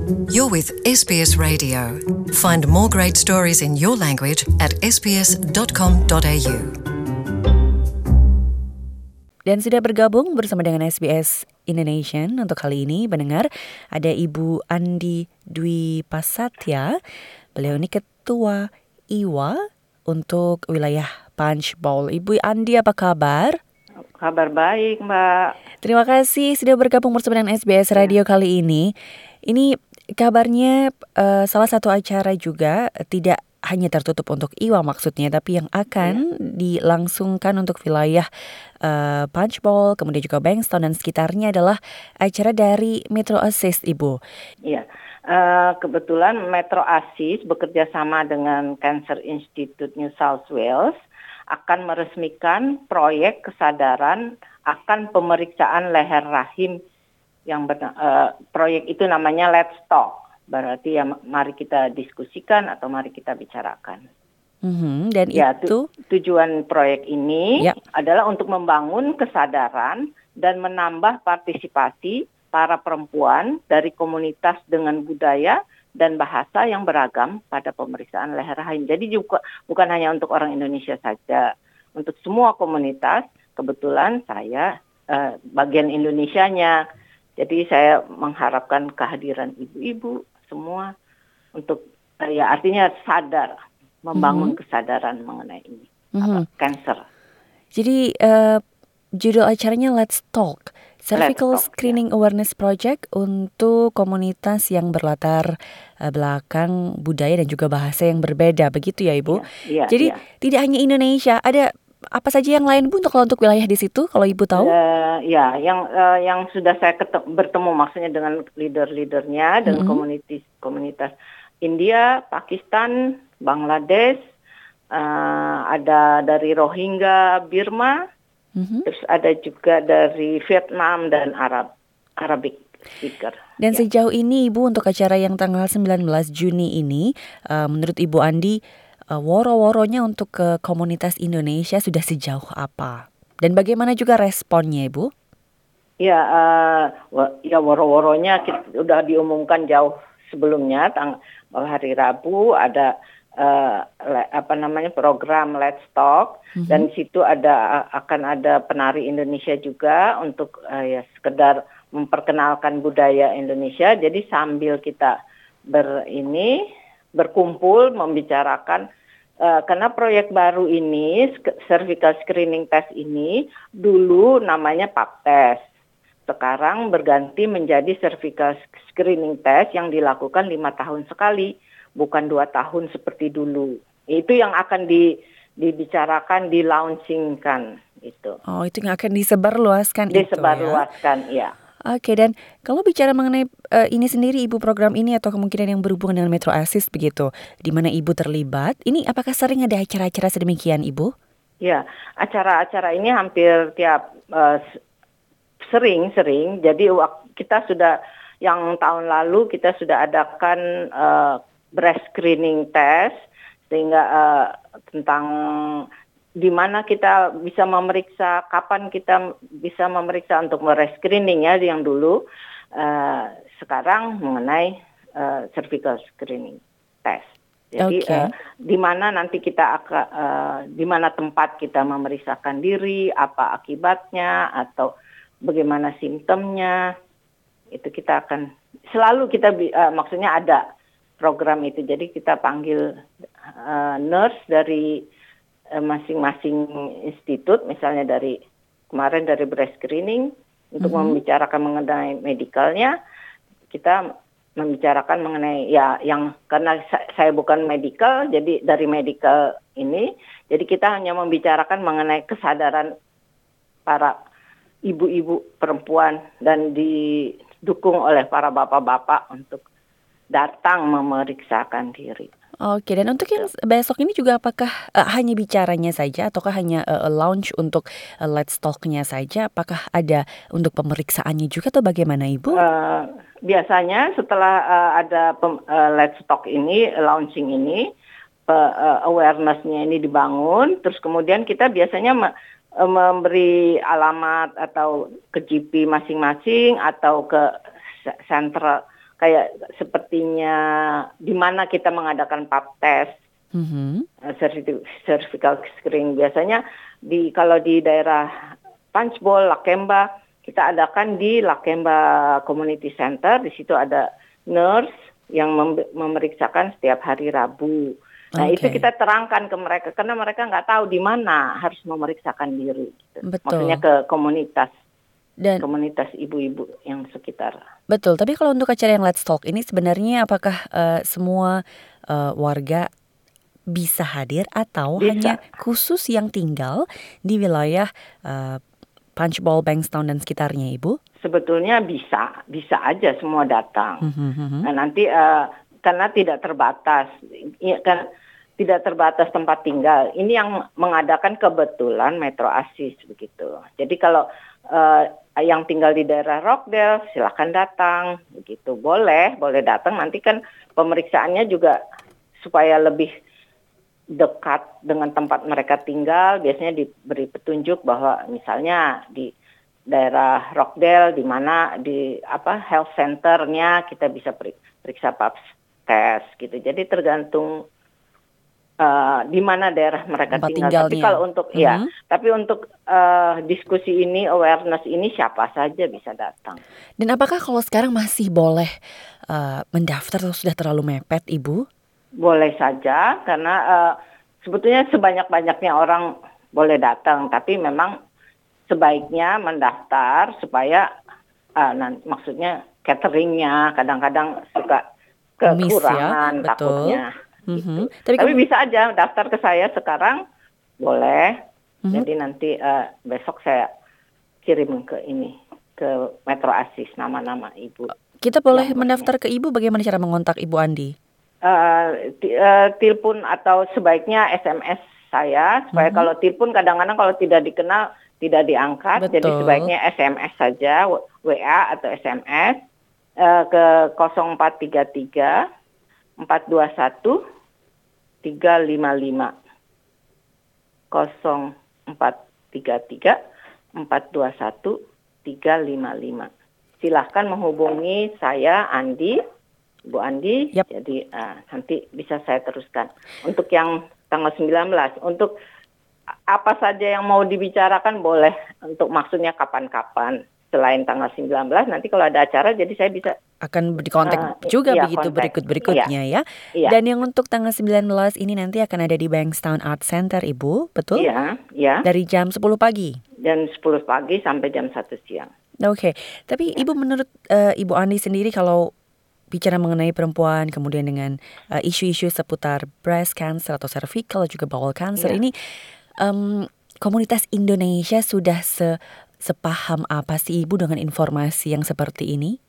You're with SBS Radio. Find more great stories in your language at sbs.com.au. Dan sudah bergabung bersama dengan SBS Indonesian untuk kali ini, pendengar, ada Ibu Andi Dwi Pasatya. Beliau ini Ketua IWA untuk wilayah Punchbowl. Ibu Andi, apa kabar? Kabar baik, Mbak. Terima kasih sudah bergabung bersama dengan SBS Radio kali ini. Ini kabarnya salah satu acara juga tidak hanya tertutup untuk IWA maksudnya, tapi yang akan dilangsungkan untuk wilayah Punchbowl, kemudian juga Bankstown dan sekitarnya adalah acara dari Metro Assist, Ibu. Iya, kebetulan Metro Assist bekerja sama dengan Cancer Institute New South Wales akan meresmikan proyek kesadaran akan pemeriksaan leher rahim yang proyek itu namanya Let's Talk. Berarti ya mari kita diskusikan atau mari kita bicarakan. Dan ya, itu tujuan proyek ini adalah untuk membangun kesadaran dan menambah partisipasi para perempuan dari komunitas dengan budaya dan bahasa yang beragam pada pemeriksaan leher rahim. Jadi juga bukan hanya untuk orang Indonesia saja, untuk semua komunitas. Kebetulan saya bagian Indonesianya. Jadi saya mengharapkan kehadiran ibu-ibu semua untuk artinya sadar, membangun kesadaran mengenai ini, cancer. Jadi judul acaranya Let's Talk, Cervical Screening Awareness Project untuk komunitas yang berlatar belakang budaya dan juga bahasa yang berbeda, begitu ya Ibu? Jadi tidak hanya Indonesia, ada apa saja yang lain Bu kalau untuk wilayah di situ, kalau Ibu tahu? Yang sudah saya bertemu maksudnya dengan leader-leadernya dan komunitas India, Pakistan, Bangladesh, ada dari Rohingya, Burma, terus ada juga dari Vietnam dan Arabic speaker. Dan sejauh ini Ibu untuk acara yang tanggal 19 Juni ini, menurut Ibu Andi, woro-woronya untuk ke komunitas Indonesia sudah sejauh apa? Dan bagaimana juga responnya, Ibu? Ya woro-woronya sudah diumumkan jauh sebelumnya. Hari Rabu ada program Let's Talk, dan di situ akan ada penari Indonesia juga untuk sekedar memperkenalkan budaya Indonesia. Jadi sambil kita berkumpul membicarakan karena proyek baru ini, cervical screening test ini dulu namanya pap test. Sekarang berganti menjadi cervical screening test yang dilakukan 5 tahun sekali, bukan 2 tahun seperti dulu. Itu yang akan dibicarakan, di-launchingkan itu. Oh, itu yang akan disebarluaskan itu ya? Disebarluaskan, iya. Oke, dan kalau bicara mengenai ini sendiri Ibu, program ini atau kemungkinan yang berhubungan dengan Metro Assist begitu, di mana Ibu terlibat, ini apakah sering ada acara-acara sedemikian Ibu? Ya, acara-acara ini hampir tiap sering. Jadi kita sudah, yang tahun lalu kita sudah adakan breast screening test, sehingga tentang di mana kita bisa memeriksa, kapan kita bisa memeriksa untuk screening ya, yang dulu. Sekarang mengenai cervical screening test. Jadi di mana nanti kita di mana tempat kita memeriksakan diri, apa akibatnya atau bagaimana simptomnya, itu kita akan selalu maksudnya ada program itu. Jadi kita panggil nurse dari masing-masing institut, misalnya kemarin dari breast screening untuk membicarakan mengenai medikalnya. Kita membicarakan mengenai yang karena saya bukan medical, jadi dari medical ini, jadi kita hanya membicarakan mengenai kesadaran para ibu-ibu perempuan dan didukung oleh para bapak-bapak untuk datang memeriksakan diri. Oke, dan untuk yang besok ini juga apakah hanya bicaranya saja ataukah hanya launch untuk Let's Talk-nya saja? Apakah ada untuk pemeriksaannya juga atau bagaimana Ibu? Biasanya setelah ada Let's Talk ini, launching ini, awareness-nya ini dibangun, terus kemudian kita biasanya memberi alamat atau ke GP masing-masing atau ke sentral kayak sepertinya di mana kita mengadakan pap test, cervical screening biasanya kalau di daerah Punchbowl, Lakemba, kita adakan di Lakemba Community Center. Di situ ada nurse yang memeriksakan setiap hari Rabu. Nah, itu kita terangkan ke mereka karena mereka nggak tahu di mana harus memeriksakan diri. Gitu. Maksudnya ke komunitas ibu-ibu yang sekitar. Betul. Tapi kalau untuk acara yang Let's Talk ini sebenarnya apakah semua warga bisa hadir atau hanya khusus yang tinggal di wilayah Punchbowl, Bankstown dan sekitarnya, Ibu? Sebetulnya bisa aja semua datang. Nah, nanti karena tidak terbatas, kan tidak terbatas tempat tinggal. Ini yang mengadakan kebetulan Metro Asis begitu. Jadi kalau yang tinggal di daerah Rockdale silakan datang, begitu. Boleh datang. Nanti kan pemeriksaannya juga supaya lebih dekat dengan tempat mereka tinggal. Biasanya diberi petunjuk bahwa misalnya di daerah Rockdale di mana di health centernya kita bisa periksa pap test gitu. Jadi tergantung di mana daerah mereka tinggal. Tapi kalau untuk tapi untuk diskusi ini, awareness ini siapa saja bisa datang. Dan apakah kalau sekarang masih boleh mendaftar atau sudah terlalu mepet, Ibu? Boleh saja karena sebetulnya sebanyak-banyaknya orang boleh datang, tapi memang sebaiknya mendaftar supaya maksudnya cateringnya kadang-kadang suka kekurangan takutnya. Gitu. Tapi bisa aja daftar ke saya sekarang boleh. Jadi nanti besok saya kirim ke Metro Asis nama-nama ibu. Kita boleh mendaftar ke Ibu. Bagaimana cara mengontak Ibu Andi? Telepon atau sebaiknya SMS saya supaya kalau telepon kadang-kadang kalau tidak dikenal tidak diangkat. Betul. Jadi sebaiknya SMS saja, WA atau SMS ke 0433 421 355 0433 421 355. Silahkan menghubungi saya Andi, Bu Andi. Yep. Jadi nanti bisa saya teruskan. Untuk yang tanggal 19, untuk apa saja yang mau dibicarakan boleh. Untuk maksudnya kapan-kapan. Selain tanggal 19, nanti kalau ada acara jadi saya bisa akan dikontak juga begitu berikut-berikutnya ya. Iya. Dan yang untuk tanggal 19 ini nanti akan ada di Bankstown Art Center, Ibu, betul? Iya. Dari jam 10 pagi? Jam 10 pagi sampai jam 1 siang. Oke. Tapi Ibu menurut Ibu Andi sendiri kalau bicara mengenai perempuan kemudian dengan isu-isu seputar breast cancer atau cervical juga bowel cancer ini komunitas Indonesia sudah sepaham apa sih Ibu dengan informasi yang seperti ini?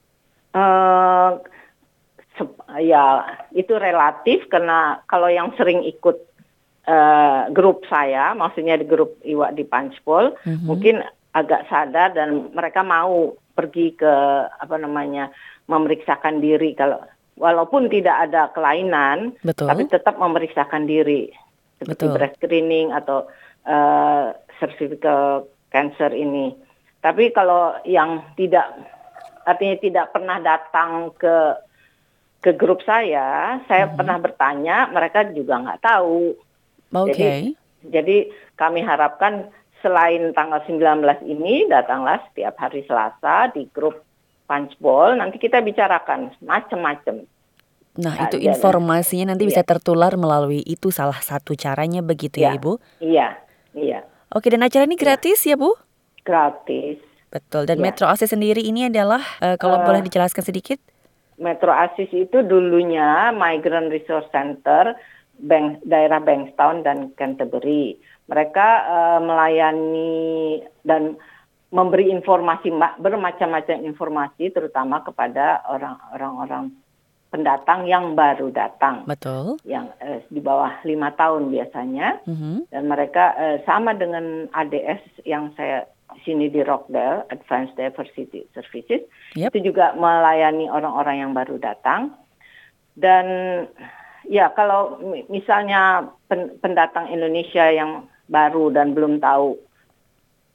Ya itu relatif karena kalau yang sering ikut grup saya, maksudnya di grup Iwa di Punchbowl, mungkin agak sadar dan mereka mau pergi ke memeriksakan diri kalau walaupun tidak ada kelainan, tapi tetap memeriksakan diri seperti breast screening atau cervical cancer ini. Tapi kalau yang artinya tidak pernah datang ke grup saya pernah bertanya, mereka juga nggak tahu. Jadi kami harapkan selain tanggal 19 ini, datanglah setiap hari Selasa di grup Punchbowl, nanti kita bicarakan macam-macam. Nah, itu informasinya nanti bisa tertular melalui itu salah satu caranya begitu ya, Ibu? Iya. Oke, dan acara ini gratis ya, Bu? Gratis. Betul, dan Metro Asis sendiri ini adalah, kalau boleh dijelaskan sedikit? Metro Asis itu dulunya Migrant Resource Center, daerah Bankstown dan Canterbury. Mereka melayani dan memberi informasi, bermacam-macam informasi, terutama kepada orang-orang pendatang yang baru datang. Betul. Yang di bawah 5 tahun biasanya. Dan mereka sama dengan ADS yang saya sini di Rockdale, Advanced Diversity Services. Itu juga melayani orang-orang yang baru datang. Dan ya kalau misalnya pendatang Indonesia yang baru dan belum tahu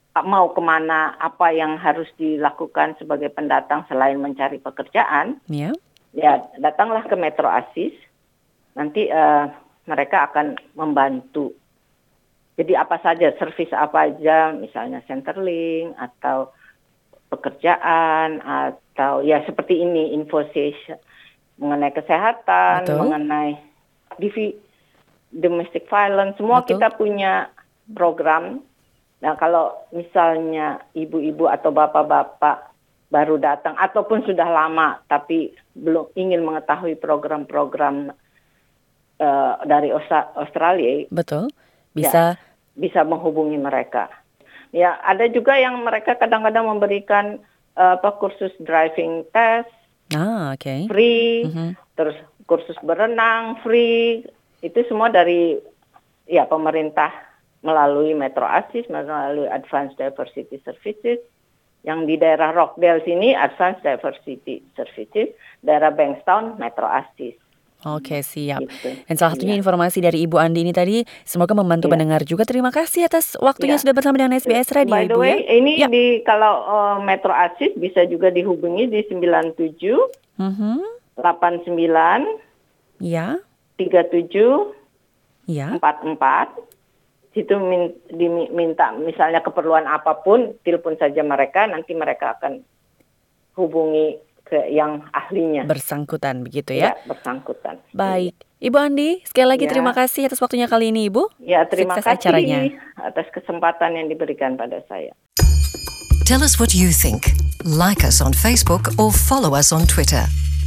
mau kemana, apa yang harus dilakukan sebagai pendatang selain mencari pekerjaan, Ya. ya datanglah ke Metro Asis. Nanti mereka akan membantu. Jadi apa saja, servis apa aja, misalnya Centerlink atau pekerjaan atau ya seperti ini, info session mengenai kesehatan, Betul. mengenai domestic violence, semua Betul. kita punya program. Nah, kalau misalnya ibu-ibu atau bapak-bapak baru datang ataupun sudah lama tapi belum ingin mengetahui program-program dari Australia, Betul. Bisa. bisa menghubungi mereka. Ya, ada juga yang mereka kadang-kadang memberikan kursus driving test Oke. free, Mhm. terus kursus berenang free. Itu semua dari pemerintah melalui Metro Asis, melalui Advanced Diversity Services. Yang di daerah Rockdale sini Advanced Diversity Services, daerah Bankstown Metro Asis. Oke, siap. Gitu. Dan salah satunya Iya. informasi dari Ibu Andi ini tadi semoga membantu Iya. pendengar juga. Terima kasih atas waktunya Iya. sudah bersama dengan SBS Radio, By the Ibu way, ya. ini Ya. kalau Metro Asis bisa juga dihubungi di 97 Mhm. 89 Ya. 37 Ya. 44. Situ diminta misalnya keperluan apapun, telepon saja mereka, nanti mereka akan hubungi ke yang ahlinya. Bersangkutan begitu ya. Bersangkutan. Baik. Ibu Andi, sekali lagi Ya. terima kasih atas waktunya kali ini, Ibu. Ya, terima Sukses kasih acaranya. atas kesempatan yang diberikan pada saya. Tell us what you think. Like us on Facebook or follow us on Twitter.